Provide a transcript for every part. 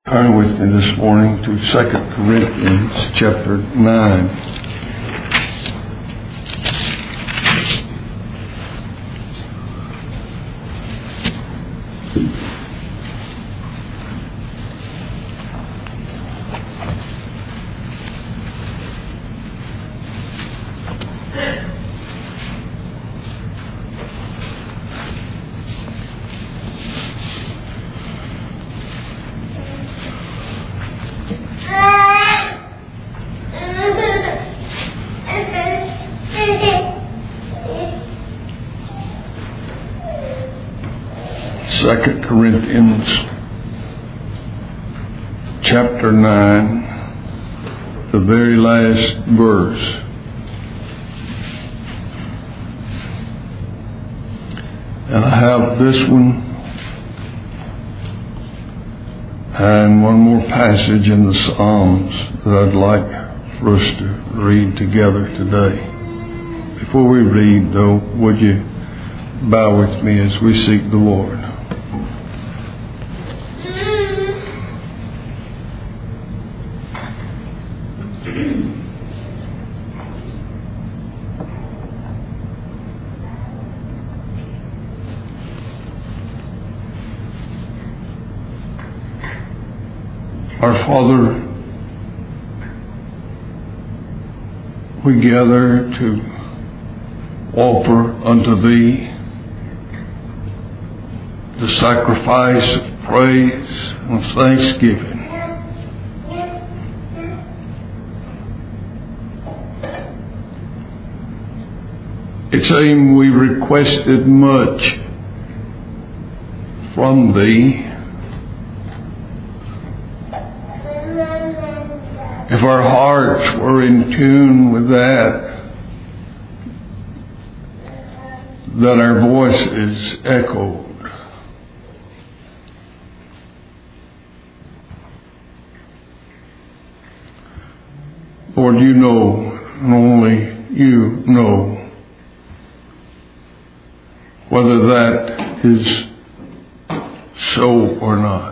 Turn with me this morning to 2 Corinthians chapter 9. Second Corinthians chapter 9, the very last verse. And I have this one and one more passage in the Psalms that I'd like for us to read together today. Before we read, though, would you bow with me as we seek the Lord? Our Father, we gather to offer unto Thee the sacrifice of praise and thanksgiving. It's aimed we requested much from Thee. If our hearts were in tune with that our voices echoed. Lord, You know, and only You know, whether that is so or not.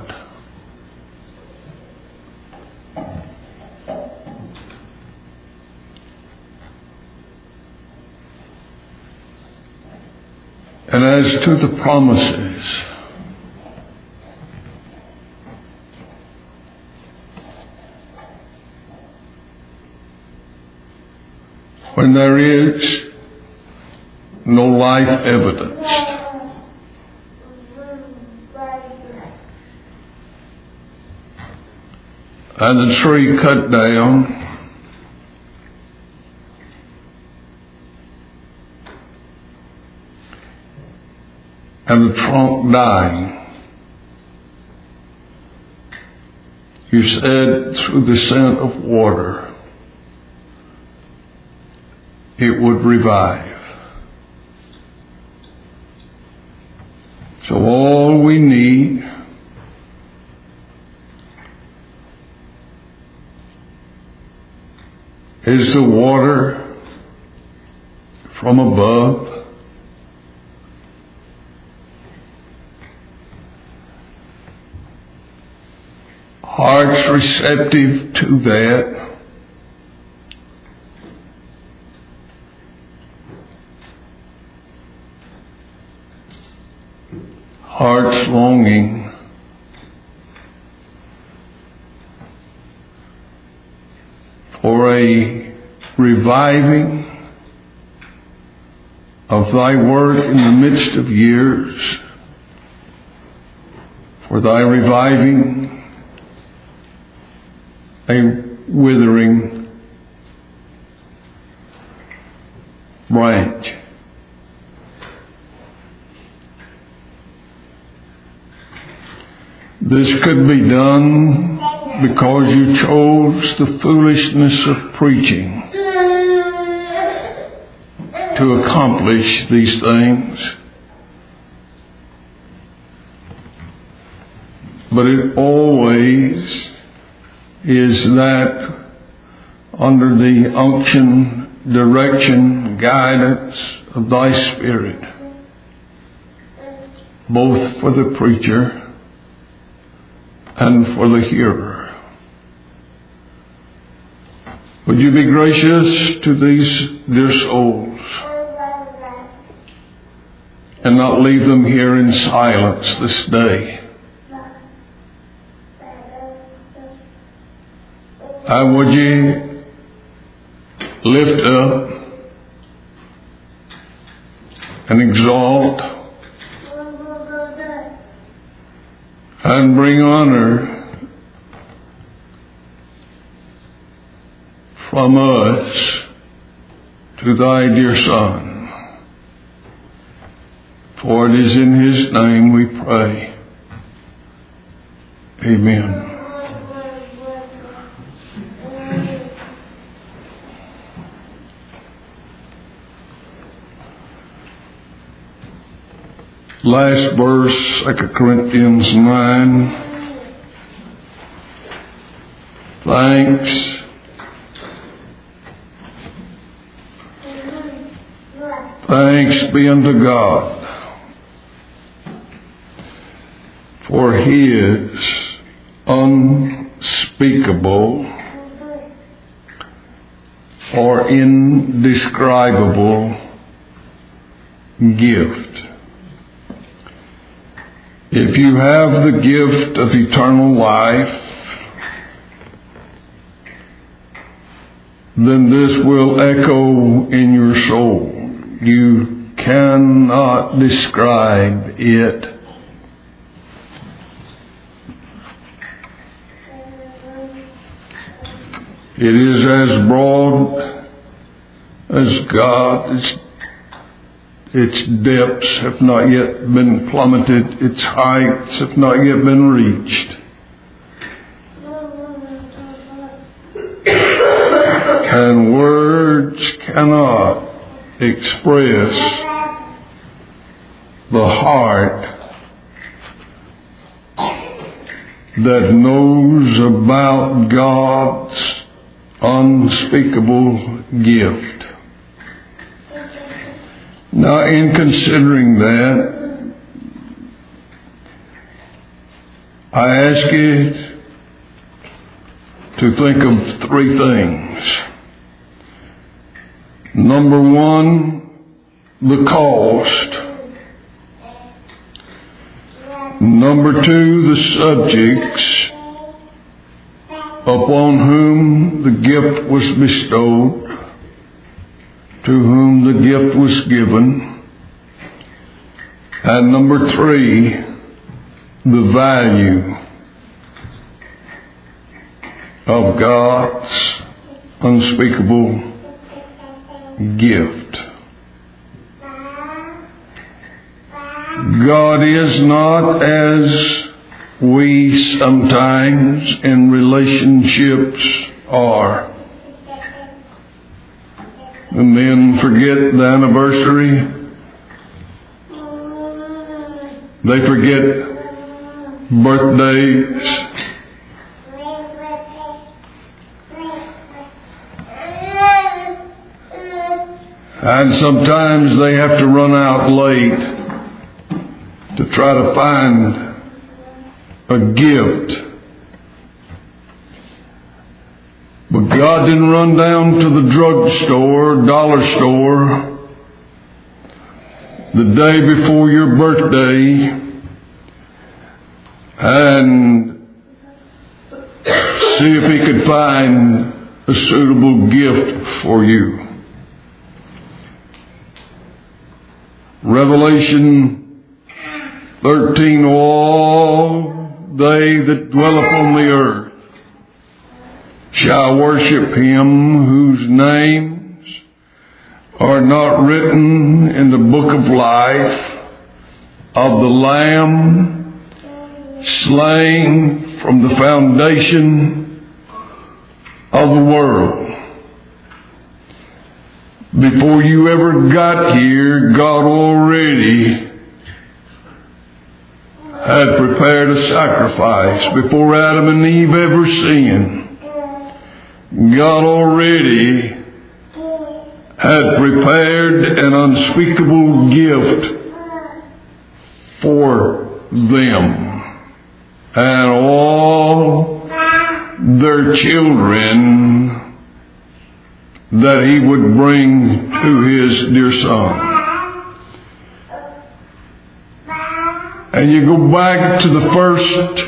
And as to the promises, when there is no life evidence, and the tree cut down, and the trunk dying, You said through the scent of water it would revive. So all we need is the water from above, hearts receptive to that, hearts longing for a reviving of Thy work in the midst of years, for Thy reviving a withering branch. This could be done because You chose the foolishness of preaching to accomplish these things. But it always is that under the unction, direction, guidance of Thy Spirit, both for the preacher and for the hearer. Would you be gracious to these dear souls and not leave them here in silence this day? Would you lift up and exalt and bring honor from us to thy dear Son. For it is in his name we pray. Amen. Last verse, 2 Corinthians 9. Thanks be unto God for his unspeakable or indescribable gift. If you have the gift of eternal life, then this will echo in your soul. You cannot describe it. It is as broad as God. Its depths have not yet been plummeted. Its heights have not yet been reached. And words cannot express the heart that knows about God's unspeakable gift. Now, in considering that, I ask you to think of three things. Number one, the cost. Number two, the subjects upon whom the gift was bestowed, to whom the gift was given. And number three, the value of God's unspeakable gift. God is not as we sometimes in relationships are. The men forget the anniversary. They forget birthdays. And sometimes they have to run out late to try to find a gift. But God didn't run down to the drugstore, dollar store, the day before your birthday and see if He could find a suitable gift for you. Revelation 13, all they that dwell upon the earth shall worship Him whose names are not written in the book of life of the Lamb slain from the foundation of the world. Before you ever got here, God already had prepared a sacrifice. Before Adam and Eve ever sinned, God already had prepared an unspeakable gift for them. and all their children that he would bring to his dear Son. And you go back to the first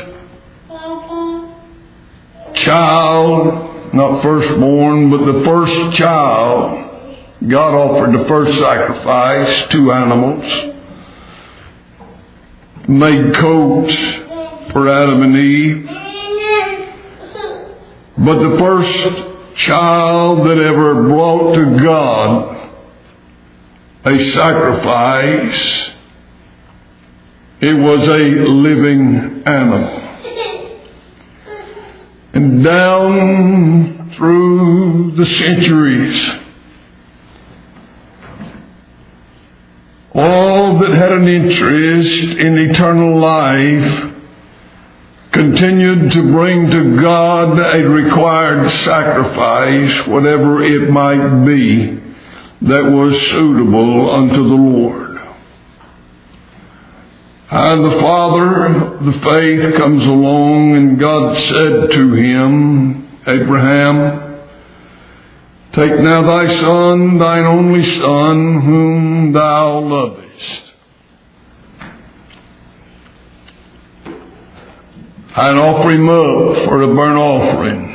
child, not firstborn, but the first child. God offered the first sacrifice, 2 animals, made coats for Adam and Eve. But the first child that ever brought to God a sacrifice, it was a living animal. And down through the centuries, all that had an interest in eternal life continued to bring to God a required sacrifice, whatever it might be, that was suitable unto the Lord. And the father of the faith comes along, and God said to him, Abraham, take now thy son, thine only son, whom thou lovest, and offer him up for a burnt offering.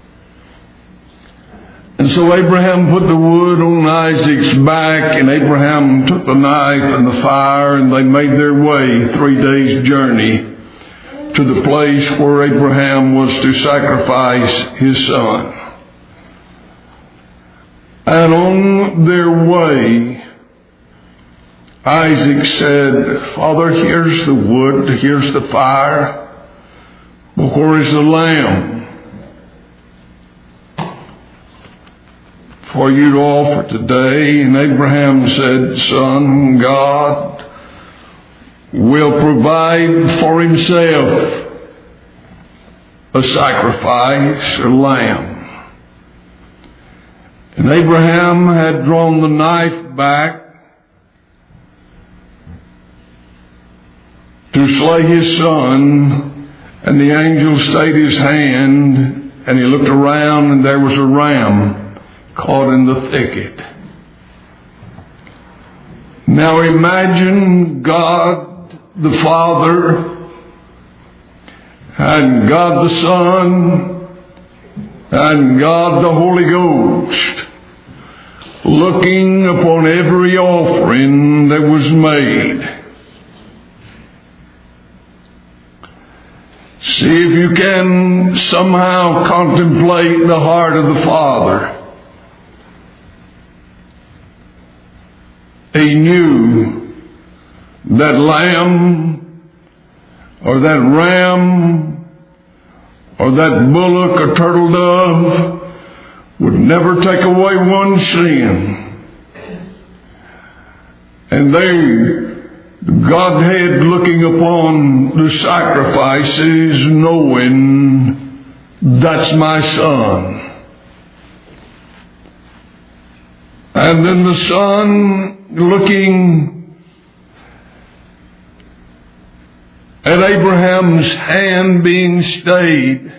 And so Abraham put the wood on Isaac's back, and Abraham took the knife and the fire, and they made their way 3 days' journey to the place where Abraham was to sacrifice his son. And on their way, Isaac said, Father, here's the wood, here's the fire, but where is the lamb for you to offer today? And Abraham said, Son, God will provide for himself a sacrifice, a lamb. And Abraham had drawn the knife back to slay his son, and the angel stayed his hand, and he looked around, and there was a ram caught in the thicket. Now imagine God the Father and God the Son and God the Holy Ghost looking upon every offering that was made. See if you can somehow contemplate the heart of the Father. He knew that lamb or that ram or that bullock or turtle dove would never take away one sin. And the Godhead looking upon the sacrifices, knowing that's my son. And then the Son looking at Abraham's hand being stayed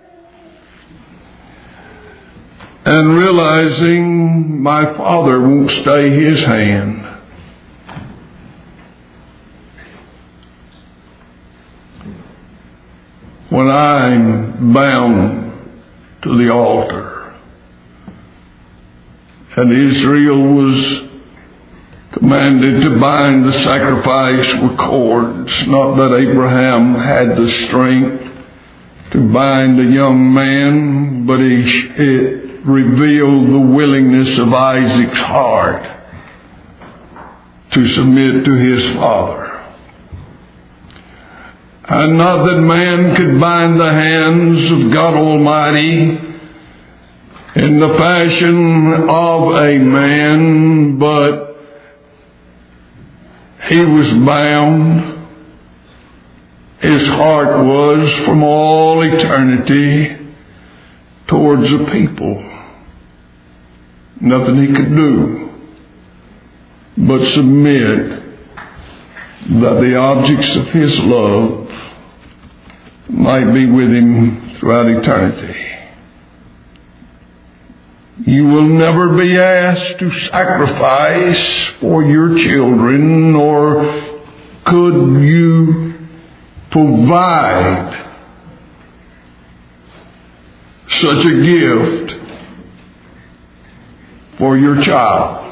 and realizing my Father won't stay his hand. When I'm bound to the altar. And Israel was commanded to bind the sacrifice with cords. Not that Abraham had the strength to bind a young man, but it revealed the willingness of Isaac's heart to submit to his father. And not that man could bind the hands of God Almighty in the fashion of a man, but he was bound. His heart was from all eternity towards the people. Nothing he could do but submit that the objects of his love might be with Him throughout eternity. You will never be asked to sacrifice for your children, nor could you provide such a gift for your child.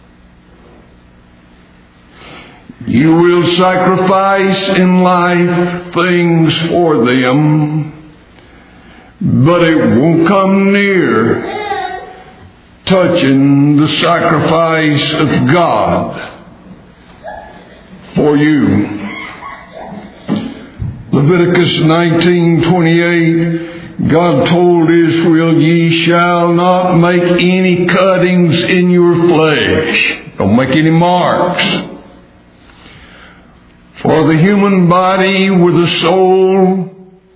You will sacrifice in life things for them, but it won't come near touching the sacrifice of God for you. Leviticus 19:28, God told Israel, ye shall not make any cuttings in your flesh. Don't make any marks. For the human body with a soul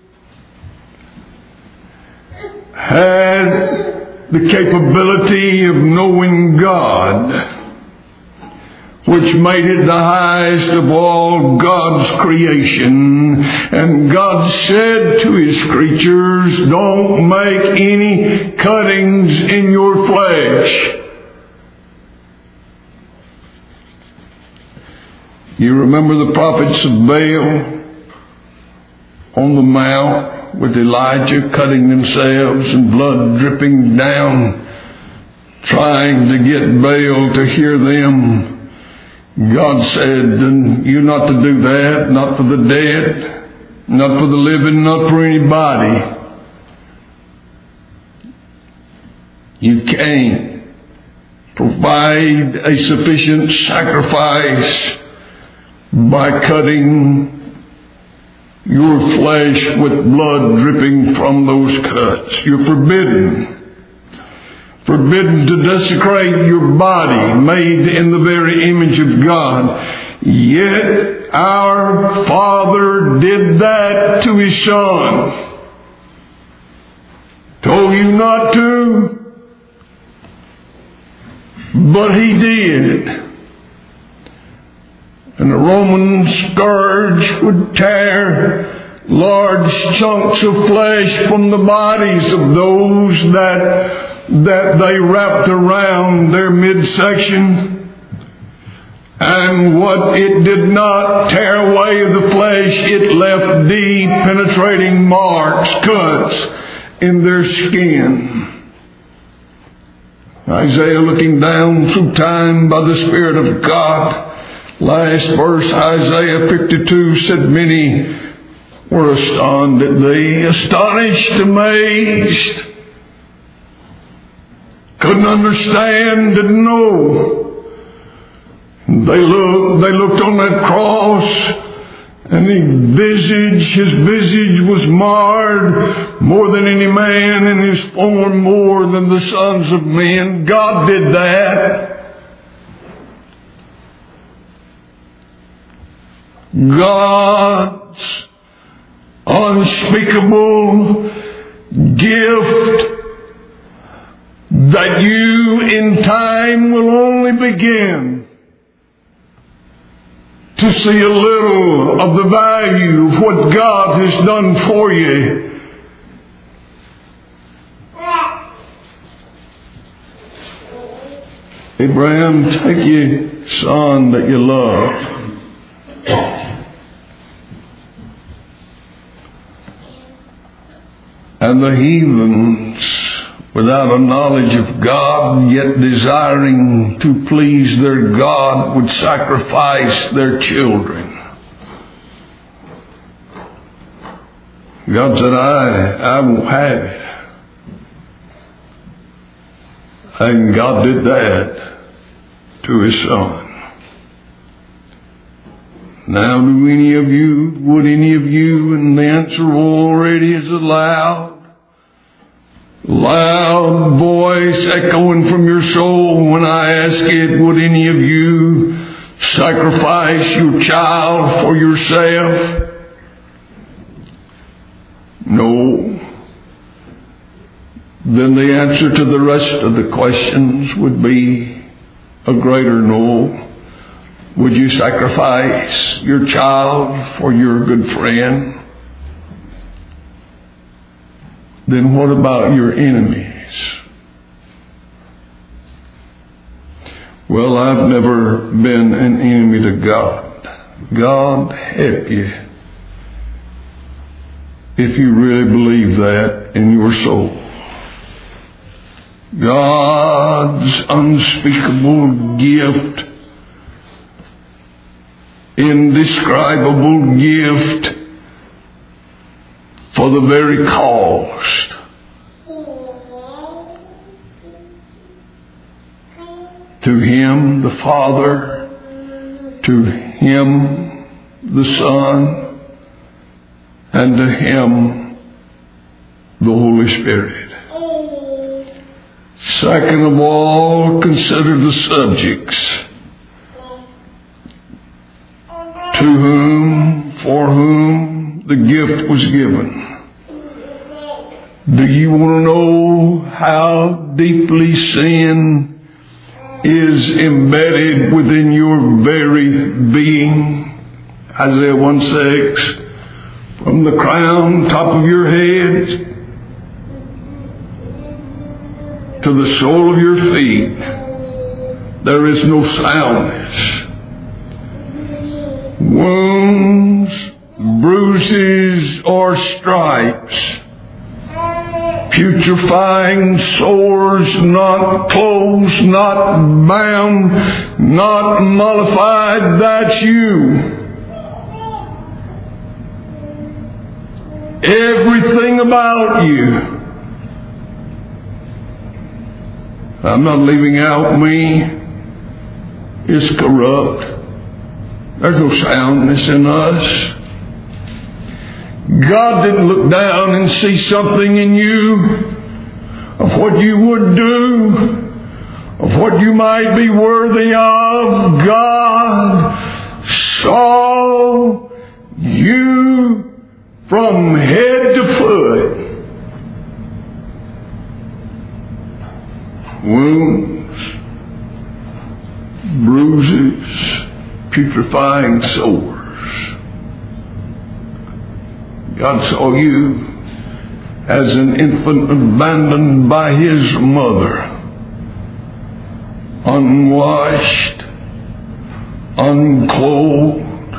had the capability of knowing God, which made it the highest of all God's creation. And God said to His creatures, don't make any cuttings in your flesh. You remember the prophets of Baal on the mount with Elijah cutting themselves and blood dripping down, trying to get Baal to hear them. God said, you're not to do that, not for the dead, not for the living, not for anybody. You can't provide a sufficient sacrifice by cutting your flesh with blood dripping from those cuts. You're forbidden. Forbidden to desecrate your body made in the very image of God. Yet our Father did that to His Son. Told you not to, but He did. And the Roman scourge would tear large chunks of flesh from the bodies of those that they wrapped around their midsection. And what it did not tear away of the flesh, it left deep penetrating marks, cuts in their skin. Isaiah, looking down through time by the Spirit of God, last verse, Isaiah 52, said, many were astonished at thee, astonished, amazed, couldn't understand, didn't know. They looked on that cross, and his visage was marred more than any man, and his form more than the sons of men. God did that. God's unspeakable gift that you in time will only begin to see a little of the value of what God has done for you. Abraham, take your son that you love. And the heathens, without a knowledge of God, yet desiring to please their God, would sacrifice their children. God said, I won't have it. And God did that to His Son. Now, would any of you, and the answer already is a loud voice echoing from your soul when I ask it, would any of you sacrifice your child for yourself? No. Then the answer to the rest of the questions would be a greater no. Would you sacrifice your child for your good friend? then what about your enemies? Well, I've never been an enemy to God. God help you if you really believe that in your soul. God's unspeakable gift, indescribable gift for the very cost. To Him, the Father, to Him, the Son, and to Him, the Holy Spirit. Second of all, consider the subjects. To whom, for whom the gift was given. Do you want to know how deeply sin is embedded within your very being? Isaiah 1:6, from the crown, top of your head, to the sole of your feet, there is no soundness. Wounds, bruises, or stripes, putrefying sores, not closed, not bound, not mollified, that's you. Everything about you. I'm not leaving out me. It's corrupt. There's no soundness in us. God didn't look down and see something in you of what you would do, of what you might be worthy of. God saw you from head to foot. Wounds, bruises, putrefying sores. God saw you as an infant abandoned by his mother, unwashed, unclothed,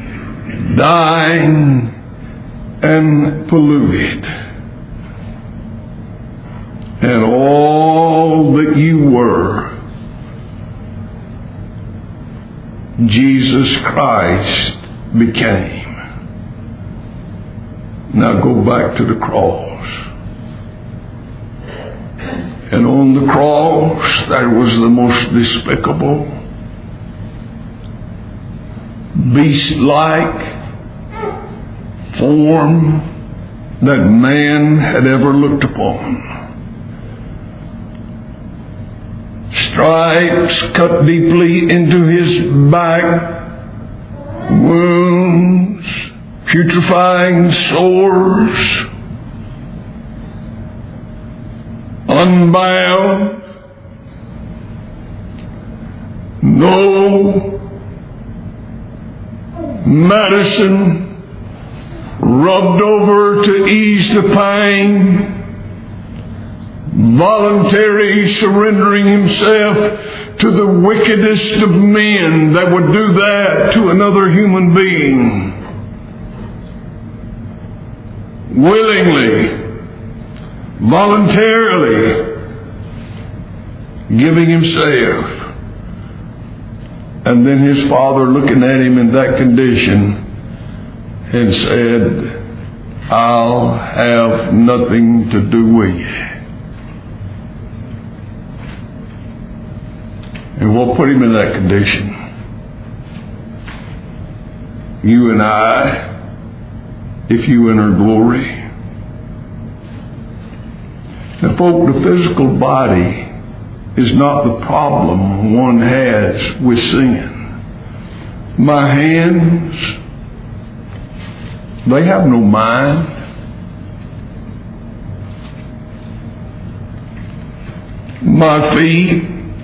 dying, and polluted. And all that you were, Jesus Christ became. Now go back to the cross. And on the cross, there was the most despicable, beast-like form that man had ever looked upon. Stripes cut deeply into his back, wounds, putrefying sores, unbound, no medicine rubbed over to ease the pain, voluntary surrendering himself to the wickedest of men that would do that to another human being. Willingly, voluntarily giving himself. And then his Father looking at him in that condition and said, I'll have nothing to do with you. And what put him in that condition? You and I, if you enter glory. Now, folk, the physical body is not the problem one has with sin. My hands, they have no mind. My feet,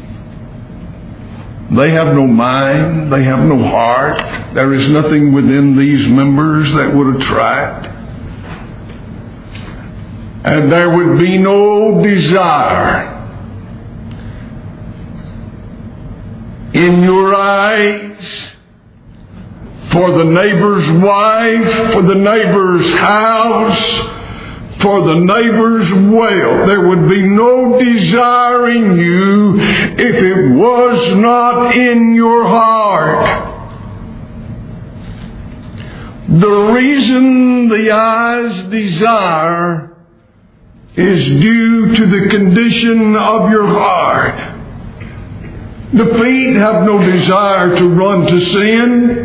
they have no mind. They have no heart. There is nothing within these members that would attract. And there would be no desire in your eyes for the neighbor's wife, for the neighbor's house, for the neighbor's well. There would be no desire in you if it was not in your heart. The reason the eyes desire is due to the condition of your heart. The feet have no desire to run to sin.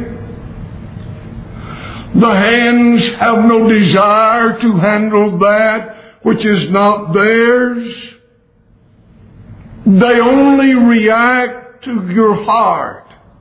The hands have no desire to handle that which is not theirs. They only react to your heart.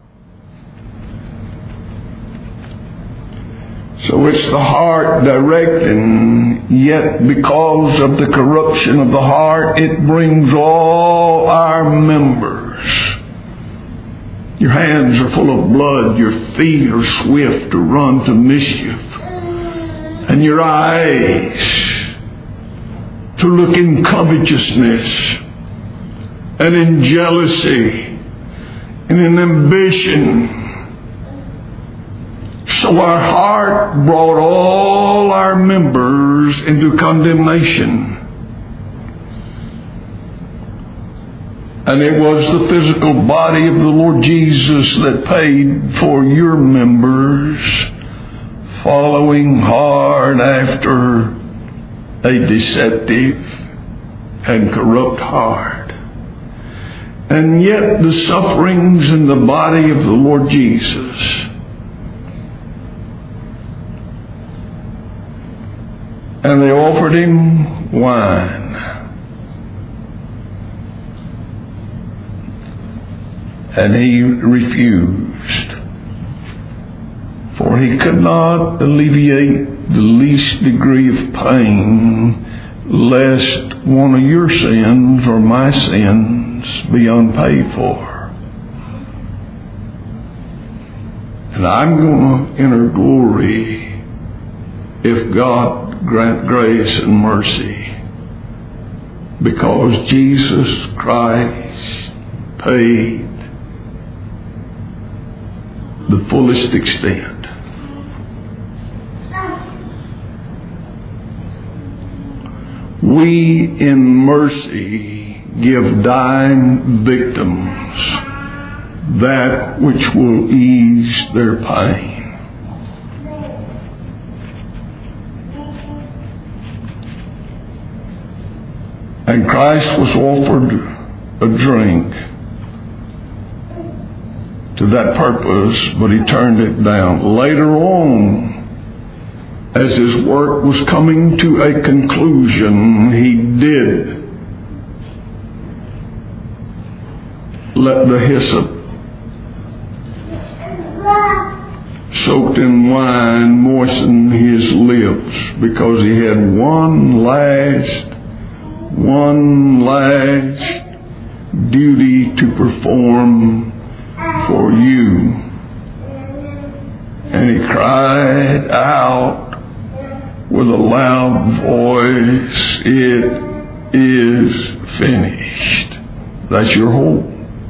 So it's the heart directing, yet because of the corruption of the heart, it brings all our members. Your hands are full of blood, your feet are swift to run to mischief, and your eyes to look in covetousness and in jealousy and in ambition. So our heart brought all our members into condemnation. And it was the physical body of the Lord Jesus that paid for your members, following hard after a deceptive and corrupt heart. And yet the sufferings in the body of the Lord Jesus, and they offered him wine. And he refused. For he could not alleviate the least degree of pain, lest one of your sins or my sins be unpaid for. And I'm going to enter glory if God grant grace and mercy, because Jesus Christ paid the fullest extent. We in mercy give dying victims that which will ease their pain. And Christ was offered a drink to that purpose, but he turned it down. Later on, as his work was coming to a conclusion, he did let the hyssop soaked in wine moisten his lips, because he had one last duty to perform for you. And he cried out with a loud voice, "It is finished." That's your hope.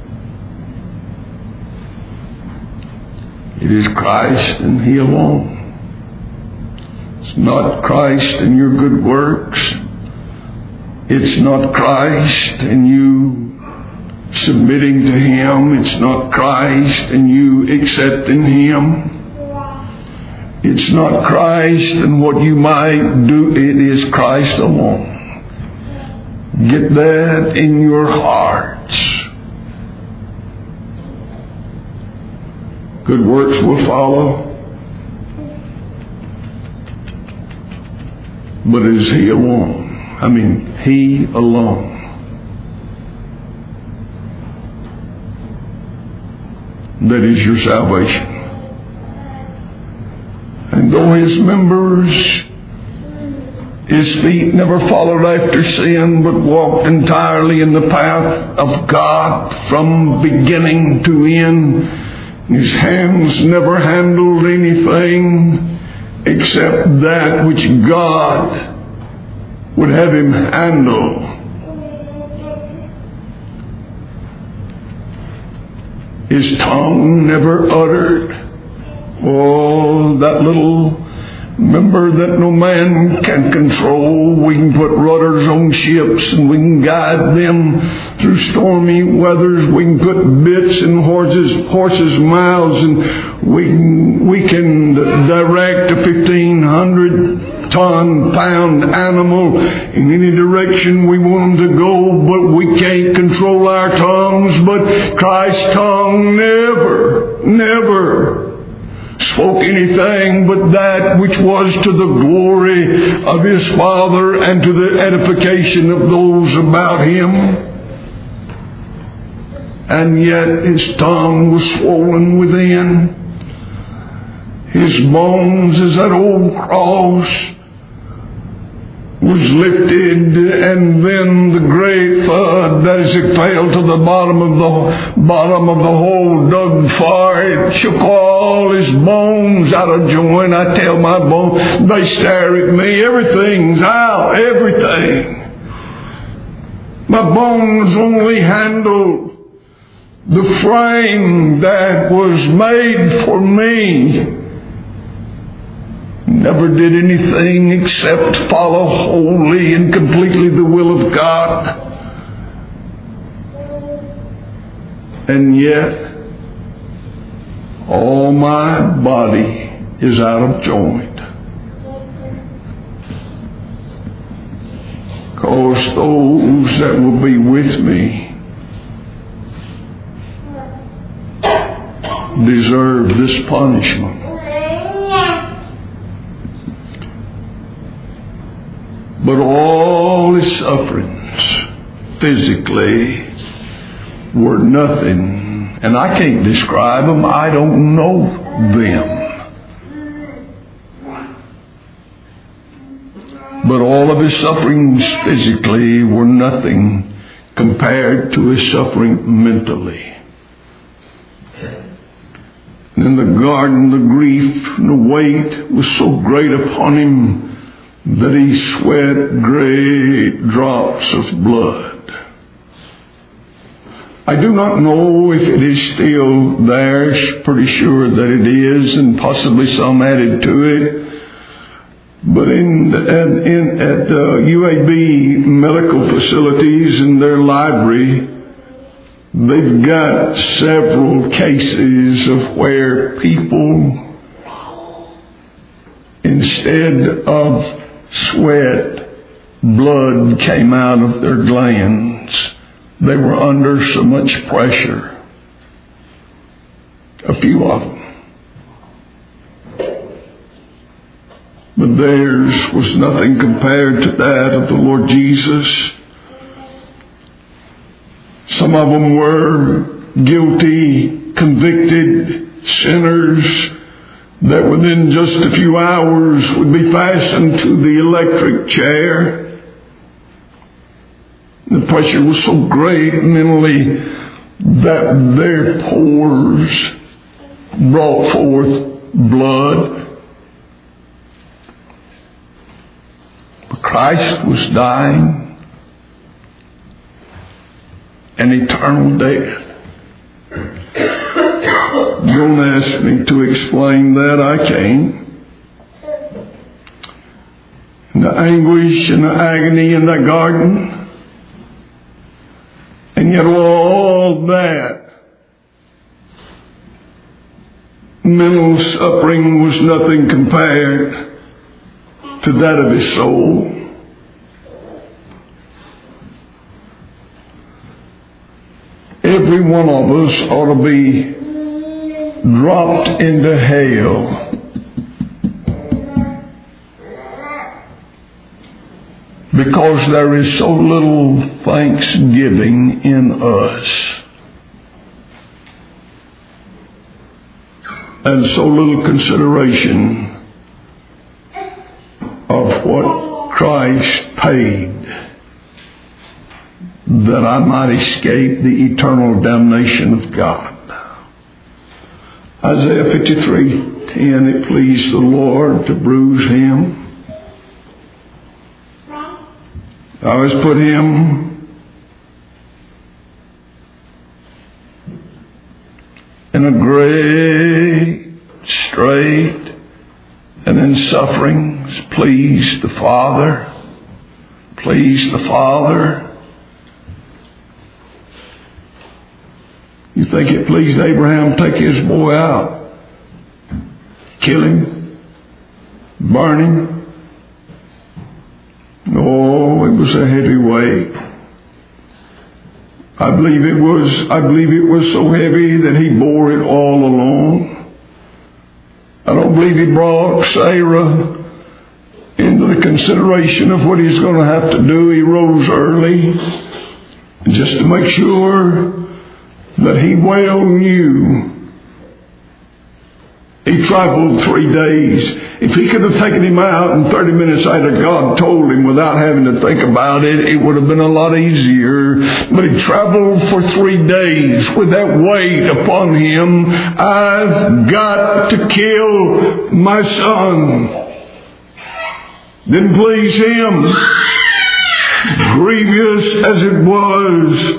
It is Christ and he alone. It's not Christ and your good works. It's not Christ and you submitting to him. It's not Christ and you accepting him. It's not Christ and what you might do. It is Christ alone. Get that in your hearts. Good works will follow. But it is he alone. He alone. That is your salvation. And though his members, his feet never followed after sin, but walked entirely in the path of God from beginning to end, his hands never handled anything except that which God would have him handle. His tongue never uttered. Oh, that little member that no man can control. We can put rudders on ships and we can guide them through stormy weathers. We can put bits in horses' mouths, and we can direct a 1,500-pound animal in any direction we want them to go, but we can't control our tongues. But Christ's tongue never spoke anything but that which was to the glory of His Father and to the edification of those about Him. And yet His tongue was swollen within. His bones, as that old cross was lifted, and then the great thud that as it fell to the bottom of the hole dug far, it shook all his bones out of joint. I tell my bones, they stare at me. Everything's out, everything. My bones only handle the frame that was made for me. Never did anything except follow wholly and completely the will of God. And yet, all my body is out of joint. Because those that will be with me deserve this punishment. But all His sufferings physically were nothing. And I can't describe them. I don't know them. But all of His sufferings physically were nothing compared to His suffering mentally. And in the garden, the grief and the weight was so great upon Him that He sweat great drops of blood. I do not know if it is still there. Pretty sure that it is, and possibly some added to it. But at UAB medical facilities in their library, they've got several cases of where people, instead of sweat, blood came out of their glands. They were under so much pressure. A few of them. But theirs was nothing compared to that of the Lord Jesus. Some of them were guilty, convicted sinners that within just a few hours would be fastened to the electric chair. The pressure was so great mentally that their pores brought forth blood. But Christ was dying an eternal death. Don't ask me to explain that. I can't. And the anguish and the agony in that garden. And yet all that mental suffering was nothing compared to that of His soul. Every one of us ought to be dropped into hell. Because there is so little thanksgiving in us. And so little consideration of what Christ paid that I might escape the eternal damnation of God. Isaiah 53:10, it pleased the Lord to bruise Him. Thou hast put him in a great strait, and in sufferings pleased the Father. Pleased the Father. You think it pleased Abraham to take his boy out? Kill him? Burn him? No, it was a heavy weight. I believe it was so heavy that he bore it all alone. I don't believe he brought Sarah into the consideration of what he's going to have to do. He rose early just to make sure that he well knew. He traveled 3 days. If he could have taken him out in 30 minutes after God told him without having to think about it, it would have been a lot easier. But he traveled for 3 days with that weight upon him. I've got to kill my son. Didn't please him. Grievous as it was.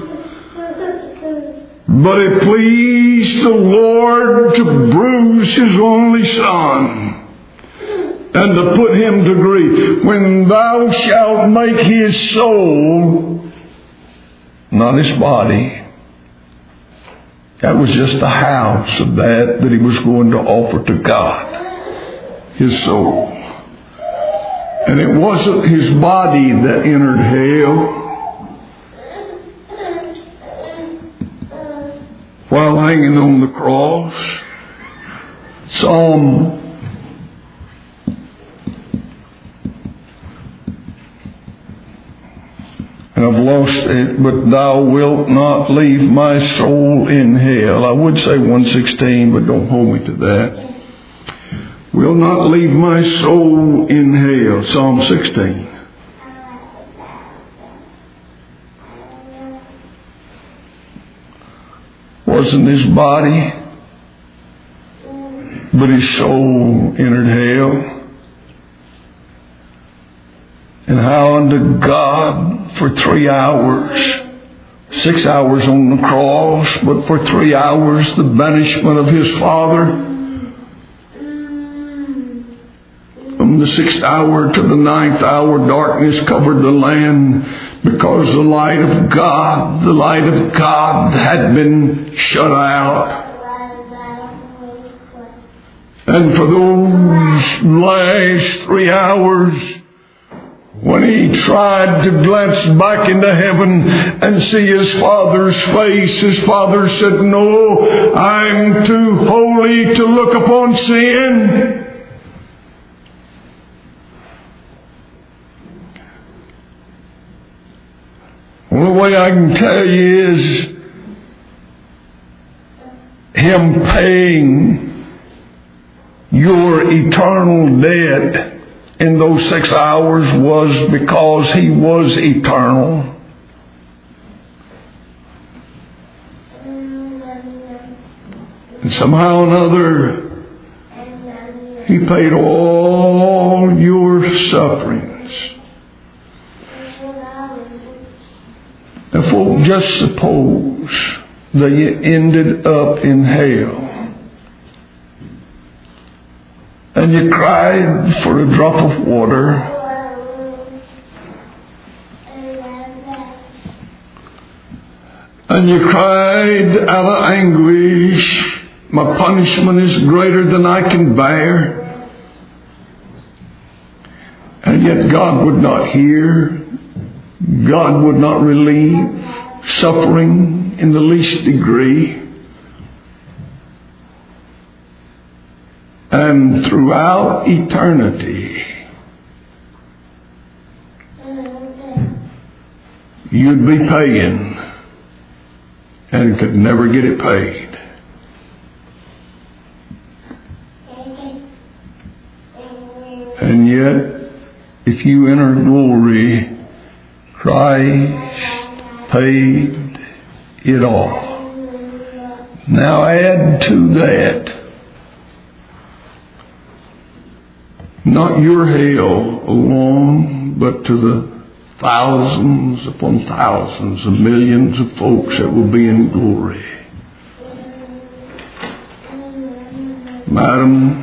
But it pleased the Lord to bruise His only Son and to put Him to grief. When thou shalt make His soul, not His body, that was just the house of that He was going to offer to God, His soul. And it wasn't His body that entered hell. While hanging on the cross, and I've lost it, but thou wilt not leave my soul in hell. I would say 116, but don't hold me to that. Will not leave my soul in hell. Psalm 16. Wasn't his body, but his soul entered hell. And how unto God for 3 hours, 6 hours on the cross, but for 3 hours the banishment of his Father. From the 6th hour to the 9th hour, darkness covered the land. Because the light of God had been shut out. And for those last 3 hours, when he tried to glance back into heaven and see his Father's face, his Father said, "No, I'm too holy to look upon sin." The only way I can tell you is Him paying your eternal debt in those 6 hours was because He was eternal. And somehow or another, He paid all your sufferings. If we'll just suppose that you ended up in hell and you cried for a drop of water, and you cried out of anguish, "My punishment is greater than I can bear," and yet God would not hear. God would not relieve suffering in the least degree. And throughout eternity, you'd be paying and could never get it paid. And yet, if you enter glory, Christ paid it all. Now add to that, not your hell alone, but to the thousands upon thousands of millions of folks that will be in glory. Madam,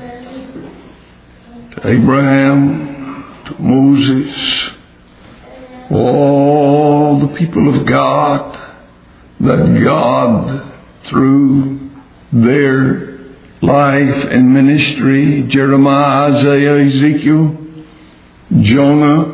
to Abraham, to Moses, all the people of God, that God, through their life and ministry, Jeremiah, Isaiah, Ezekiel, Jonah,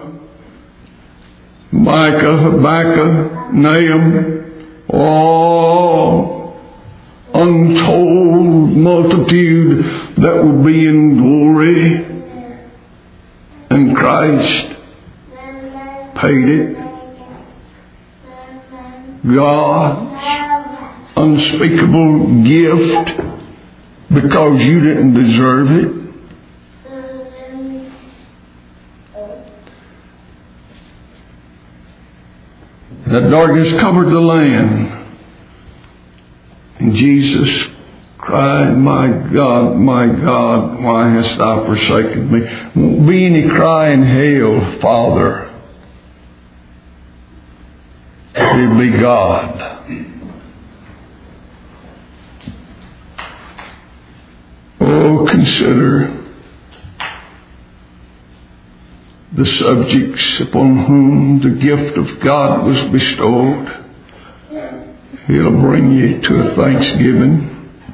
Micah, Habakkuk, Nahum, all untold multitude that will be in glory, and Christ paid it. God's unspeakable gift, because you didn't deserve it. The darkness covered the land, and Jesus cried, my God, why hast thou forsaken me? Won't be any cry in hell, Father. It'll be God. Oh, consider the subjects upon whom the gift of God was bestowed. He'll bring you to a thanksgiving.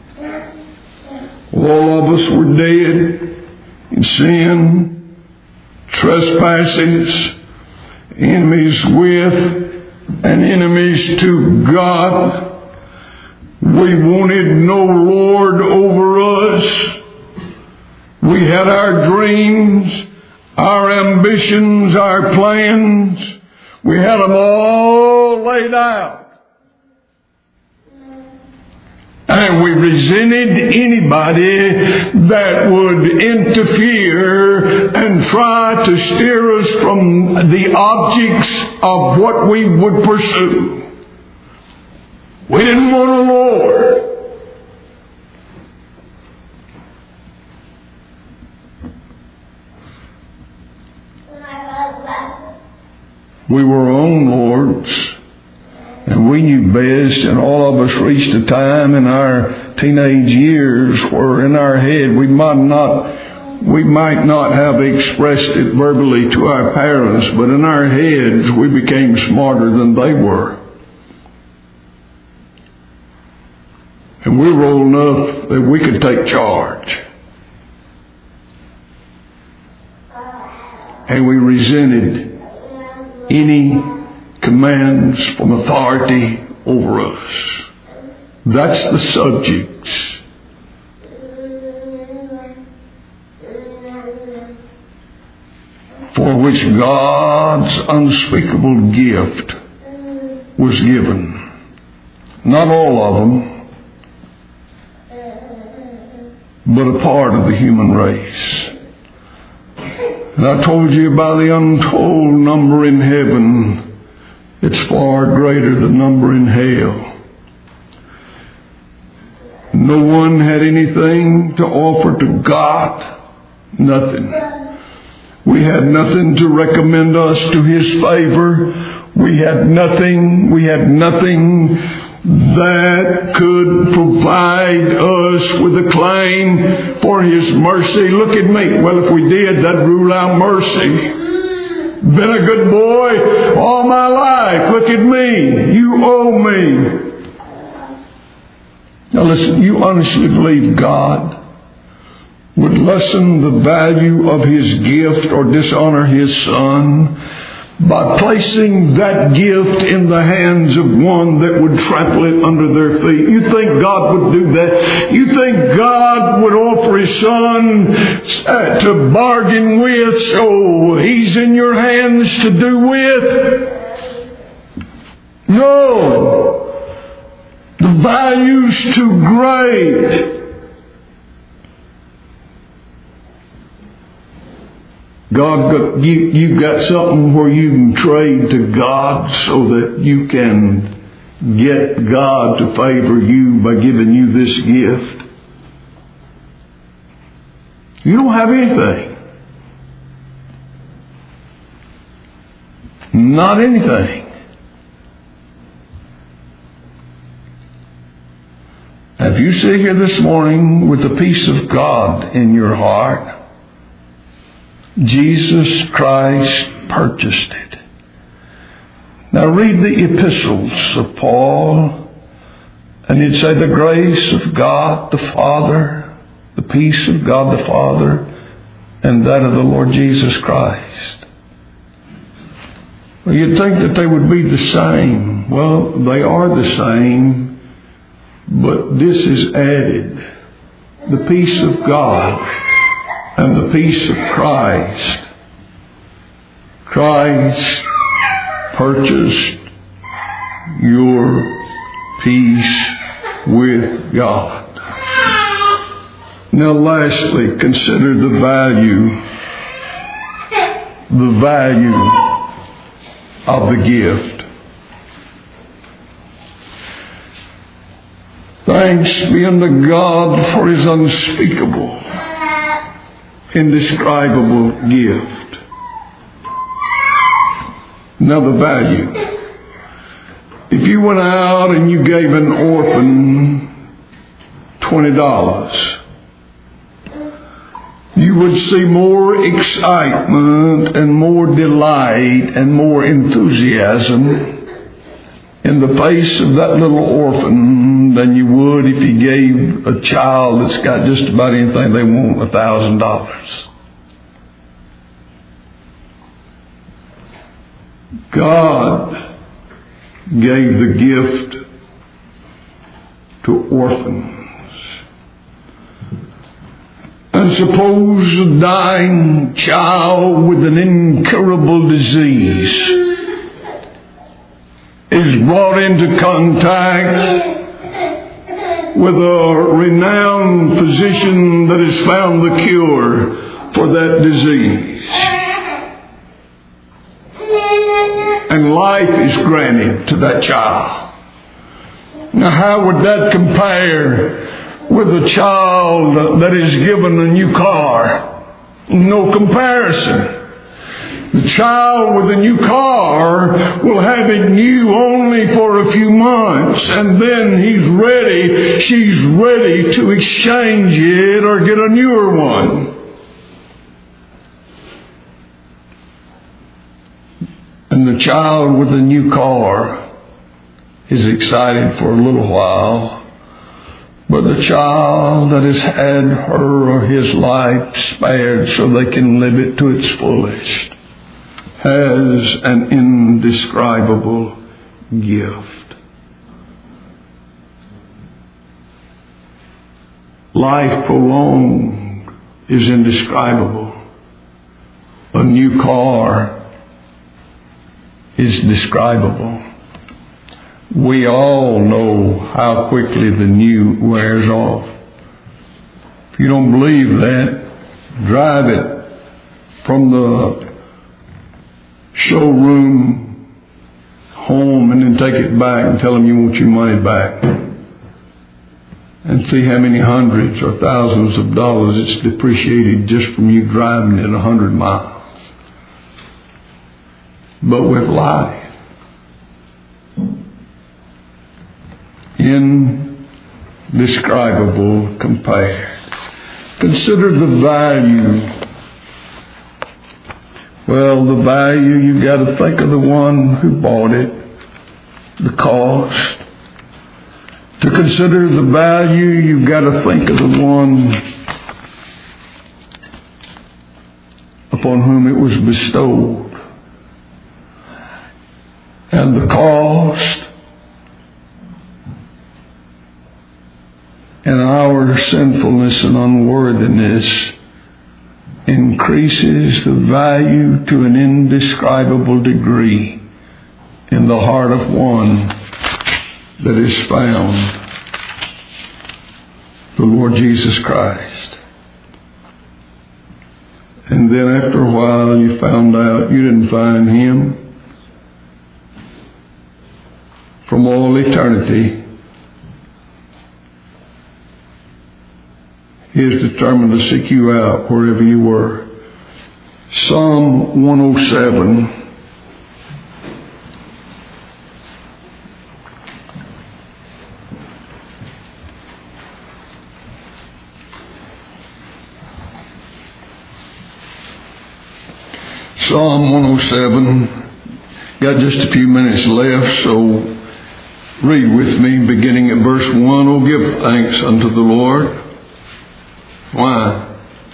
All of us were dead in sin, trespasses, enemies with and enemies to God. We wanted no Lord over us. We had our dreams, our ambitions, our plans. We had them all laid out. And we resented anybody that would interfere and try to steer us from the objects of what we would pursue. We didn't want a Lord. We were our own lords. And we knew best, and all of us reached a time in our teenage years where in our head we might not have expressed it verbally to our parents, but in our heads we became smarter than they were. And we were old enough that we could take charge. And we resented any commands from authority over us. That's the subjects. For which God's unspeakable gift was given. Not all of them, but a part of the human race. And I told you about the untold number in heaven. It's far greater than the number in hell. No one had anything to offer to God. Nothing. We had nothing to recommend us to His favor. We had nothing that could provide us with a claim for His mercy. Look at me. Well, if we did, that'd rule out mercy. Been a good boy all my life. Look at me. You owe me. Now listen, you honestly believe God would lessen the value of His gift or dishonor His Son by placing that gift in the hands of one that would trample it under their feet? You think God would do that? You think God would offer His Son to bargain with, so He's in your hands to do with? No. The value's too great. You've got something where you can trade to God so that you can get God to favor you by giving you this gift. You don't have anything. Not anything. If you sit here this morning with the peace of God in your heart, Jesus Christ purchased it. Now read the epistles of Paul, and he'd say the grace of God the Father, the peace of God the Father, and that of the Lord Jesus Christ. Well, you'd think that they would be the same. Well, they are the same, but this is added. The peace of God and the peace of Christ. Christ purchased your peace with God. Now lastly, consider the value of the gift. Thanks be unto God for His unspeakable, indescribable gift. Now the value. If you went out and you gave an orphan $20, you would see more excitement and more delight and more enthusiasm in the face of that little orphan than you would if you gave a child that's got just about anything they want $1,000. God gave the gift to orphans. And suppose a dying child with an incurable disease is brought into contact with a renowned physician that has found the cure for that disease. And life is granted to that child. Now, how would that compare with a child that is given a new car? No comparison. The child with a new car will have it new only for a few months, and then she's ready to exchange it or get a newer one. And the child with a new car is excited for a little while. But the child that has had her or his life spared so they can live it to its fullest has an indescribable gift. Life prolonged is indescribable. A new car is describable. We all know how quickly the new wears off. If you don't believe that, drive it from the showroom home and then take it back and tell them you want your money back. And see how many hundreds or thousands of dollars it's depreciated just from you driving it 100 miles. But with life, indescribable compared. Consider the value. Well, the value, you've got to think of the one who bought it, the cost. To consider the value, you've got to think of the one upon whom it was bestowed. And the cost. And our sinfulness and unworthiness increases the value to an indescribable degree in the heart of one that is found, the Lord Jesus Christ. And then after a while you found out you didn't find Him. From all eternity, He is determined to seek you out wherever you were. Psalm 107 Psalm 107. Got just a few minutes left, so read with me beginning at verse 1. Oh, give thanks unto the Lord. Why?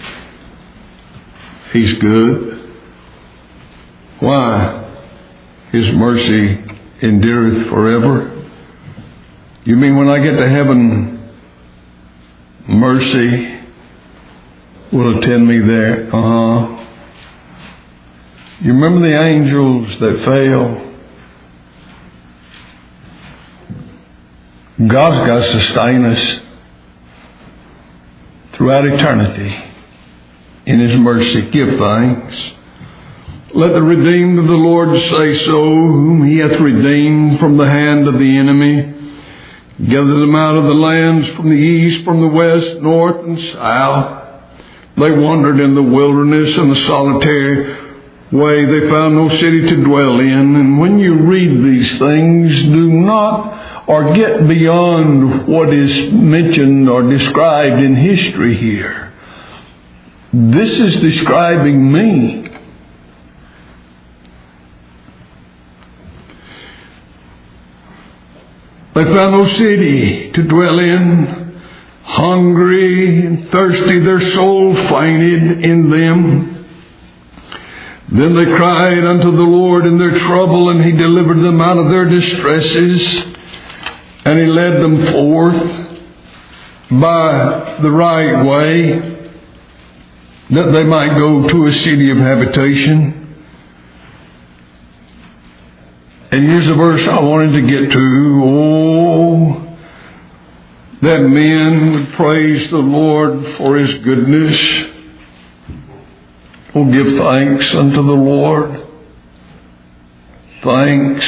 He's good. Why? His mercy endureth forever. You mean when I get to heaven, mercy will attend me there? You remember the angels that fell? God's got to sustain us throughout eternity in His mercy. Give thanks. Let the redeemed of the Lord say so, whom He hath redeemed from the hand of the enemy. Gathered them out of the lands from the east, from the west, north, and south. They wandered in the wilderness in a solitary way. They found no city to dwell in. And when you read these things, do not or get beyond what is mentioned or described in history here. This is describing me. They found no city to dwell in. Hungry and thirsty, their soul fainted in them. Then they cried unto the Lord in their trouble, and He delivered them out of their distresses. And He led them forth by the right way, that they might go to a city of habitation. And here's the verse I wanted to get to. Oh, that men would praise the Lord for His goodness. Oh, give thanks unto the Lord. Thanks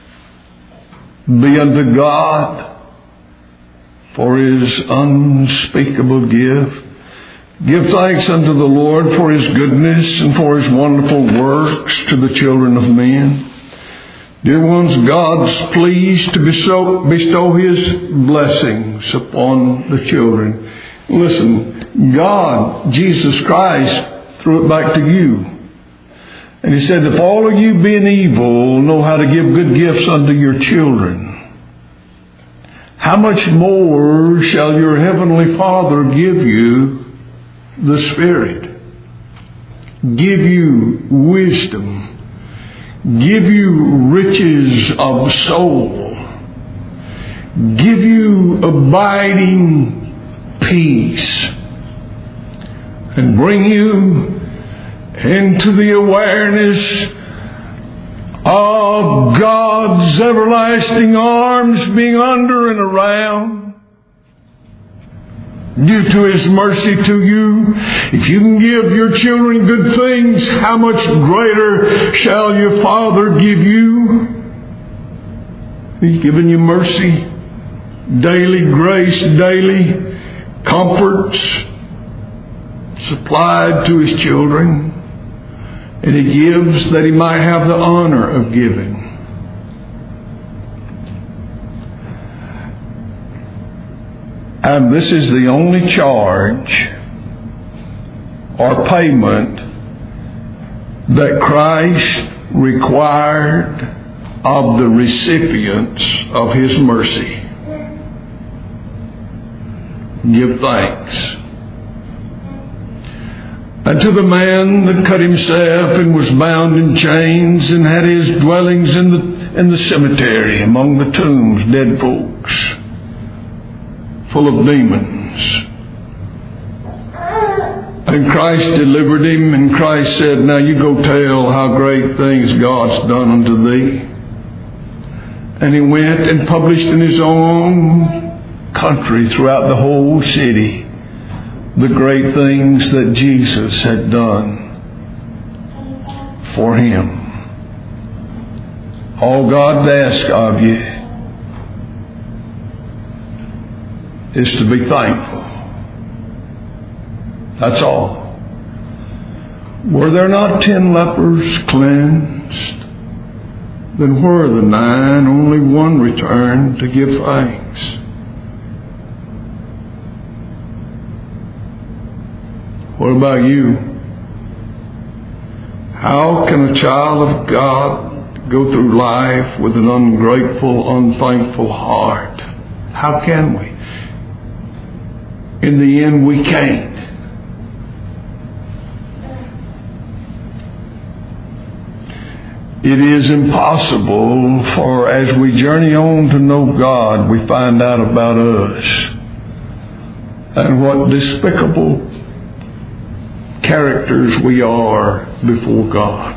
be unto God for His unspeakable gift. Give thanks unto the Lord for His goodness and for His wonderful works to the children of men. Dear ones, God's pleased to bestow His blessings upon the children. Listen, God, Jesus Christ, threw it back to you. And He said, if all of you being evil know how to give good gifts unto your children, how much more shall your Heavenly Father give you the Spirit? Give you wisdom. Give you riches of soul. Give you abiding peace. And bring you into the awareness of God's everlasting arms being under and around. Due to His mercy to you, if you can give your children good things, how much greater shall your Father give you? He's given you mercy, daily grace, daily comforts supplied to His children. And He gives that He might have the honor of giving. And this is the only charge or payment that Christ required of the recipients of His mercy. Give thanks. And to the man that cut himself and was bound in chains and had his dwellings in the cemetery among the tombs, dead folks, full of demons. And Christ delivered him, and Christ said, now you go tell how great things God's done unto thee. And he went and published in his own country, throughout the whole city, the great things that Jesus had done for him. All God asks of you is to be thankful. That's all. Were there not 10 lepers cleansed? Then where are the 9? Only one returned to give thanks. What about you? How can a child of God go through life with an ungrateful, unthankful heart? How can we? In the end, we can't. It is impossible, for as we journey on to know God, we find out about us and what despicable characters we are before God.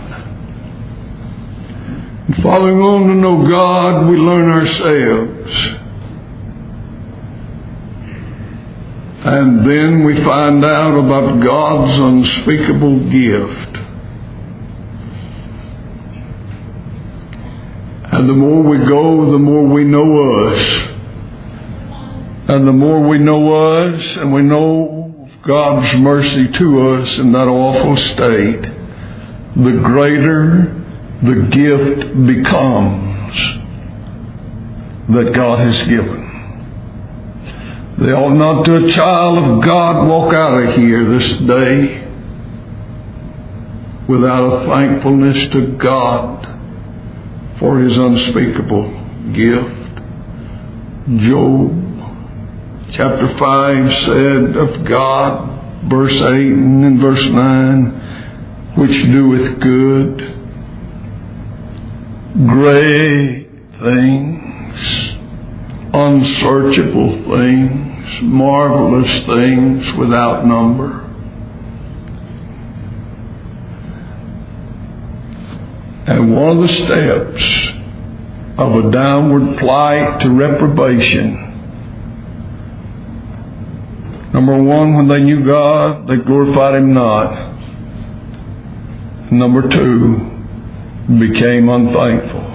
And following on to know God, we learn ourselves. And then we find out about God's unspeakable gift. And the more we go, the more we know us. And the more we know us and we know God's mercy to us in that awful state, the greater the gift becomes that God has given. They ought not to a child of God walk out of here this day without a thankfulness to God for His unspeakable gift. Job chapter 5 said of God, verse 8 and in verse 9, which doeth good, great things, unsearchable things, marvelous things without number. And one of the steps of a downward plight to reprobation, number one, when they knew God, they glorified Him not. Number two, became unthankful.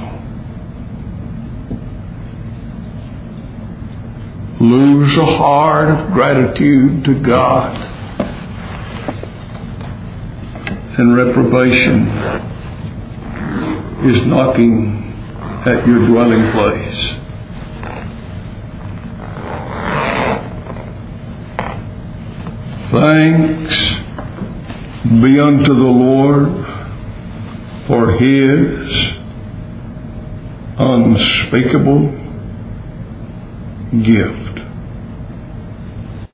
Lose a heart of gratitude to God, and reprobation is knocking at your dwelling place. Thanks be unto the Lord for His unspeakable gift.